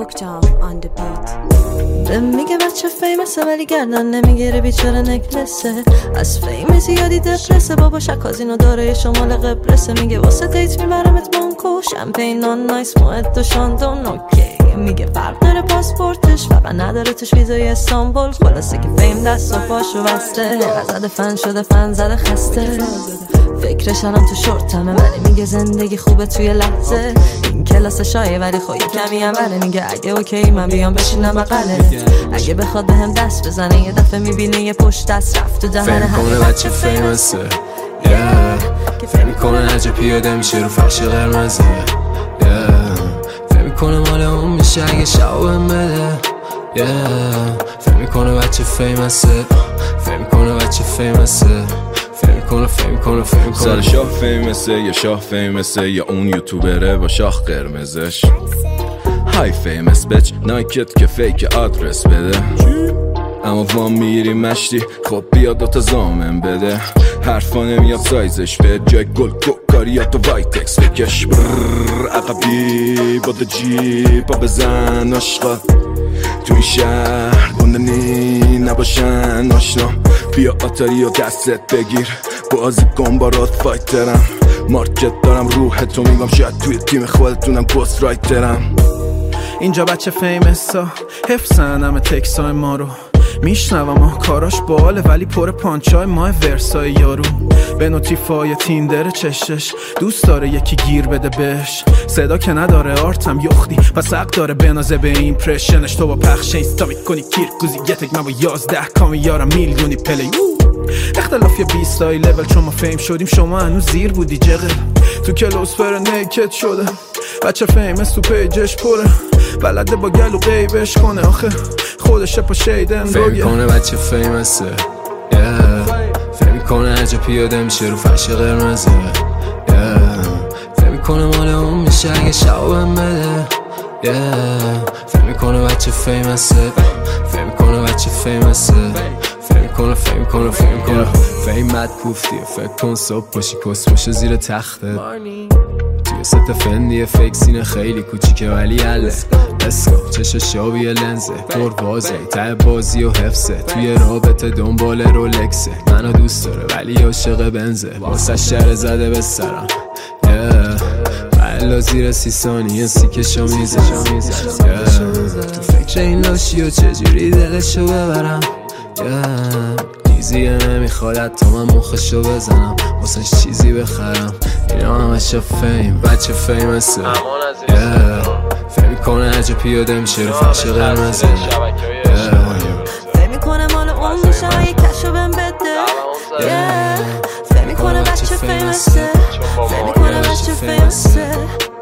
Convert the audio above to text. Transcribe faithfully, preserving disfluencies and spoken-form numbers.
Bookjaw on the beat. میگه بچه فیمسه ولی گردن نمیگیره بیچاره نکلسه. از فیم زیادی دپرسه، بابا شکازینو داره شمال قبرسه. میگه واسه دیت میبرمت بانکو، شمپین نان نایس موعد و شاندون اوکی. میگه فرق داره پاسپورتش، فقط نداره توش ویزای استانبول. خلاصه که فیم دست و پاشو بسته، زده فن شده فن زده خسته. فکرش الان تو شورتمه ولی میگه زندگی خوبه توی لحظه. این کلاس شایه ولی خواهی کمی هم بره. میگه اگه اوکی من بیام بشینم بقله. اگه بخواد بهم دست بزنه یه دفعه میبینه یه پشت دست رفت تو دهن همه. فهم کنه بچه فیمسه yeah. فهم کنه عجب پیاده میشه رو فرش قرمزه yeah. فهم کنه مال اون میشه اگه شاوم بده yeah. فهم کنه بچه فیمسه فهم کنه بچه فیمسه فهم کنه فهم کنه فهم کنه سر شاه فیمسه یا شاه فیمسه یا اون یوتیوبره با شاه قرمزش. های فیمس بچ نایکت که فیک آدرس بده، اما وام میگیری مشتی خب بیا دوتا زامن بده. حرفا نمیاد سایزش به جای گل گوکاریاتو وایتکس بکش. برررر عقبی با دو جیبا بزن عشقا توی شهر گندنی نباشن آشنا. بیا آتاری و دستت بگیر بازی کن برات فایترم. مارکت دارم روح تو میگم شاید توی تیم خودتونم گوست رایترم. اینجا بچه فیمسا حفظن همه تکسای ما رو میشنوم ها کاراش باله ولی پر پانچای ماه ورسای یارو. به نوتیفای تیندر چشش دوست داره یکی گیر بده بهش. صدا که نداره آرتم یختی پس حق داره بنازه به ایمپرشنش. تو با پخش اینستا میکنی کیرکوزی یتک من با یازده کامی یارم میلیونی پلی. اختلاف یه بیستای لول چون ما فیم شدیم شما هنوز زیر بودی جغل. تو کلوسفر نیکت شده بچه فیمس تو پیجش پره. بلده با گلو قیبش کنه آخه خودشه پا شیدن فهم کنه بچه فیمسه yeah. فهم کنه عجب پیاده میشه رو فرش قرمزه yeah. فهم کنه مال اون میشه اگه شاوم بده yeah. فهم کنه بچه فیمسه فهم کنه بچه فیمسه فهم کنه فهم کنه فهم کنه فیمت کوفتیه فکر کن صبح پاشی کس باشه زیر تخته. توی ست فندیه فیک سینه خیلی کوچیکه ولی عله اسکا چش شابیه لنزه پر وازه ته بازی و حفظه. توی رابطه دنبال رولکسه منو دوست داره ولی عاشق بنزه. واسه شر زده به سرم بلا زیر سی ثانیه سیکشو میزه تو فکر این لاشی و چجوری دلشو ببرم چیزیه نمیخواد حتی من مخشو بزنم واسهش چیزی بخرم. اینا همشو فیم بچه فیمسه فهم کنه عجب پیاده میشه رو فرش قرمزه. فهم کنه مال اون میشه یه کشو بهم بده. فهم کنه بچه فیمسه فهم کنه بچه فیمسه